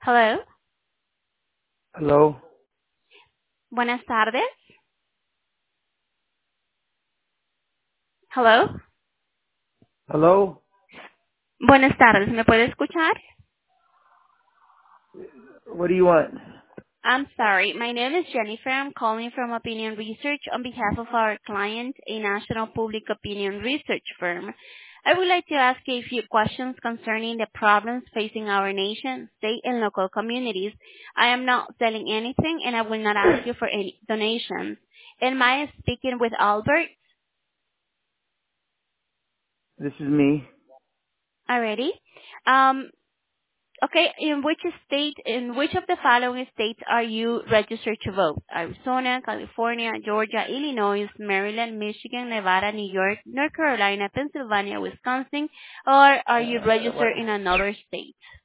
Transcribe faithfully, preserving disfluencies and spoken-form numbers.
Hello. Hello. Buenas tardes. Hello. Hello. Buenas tardes. ¿Me puede escuchar? What do you want? I'm sorry. My name is Jennifer. I'm calling from Opinion Research on behalf of our client, a national public opinion research firm. I would like to ask you a few questions concerning the problems facing our nation, state, and local communities. I am not selling anything, and I will not ask you for any donations. Am I speaking with Albert This is me. already? Um, Okay, in which state, in which of the following states are you registered to vote? Arizona, California, Georgia, Illinois, Maryland, Michigan, Nevada, New York, North Carolina, Pennsylvania, Wisconsin, or are you Uh, what? registered in another state?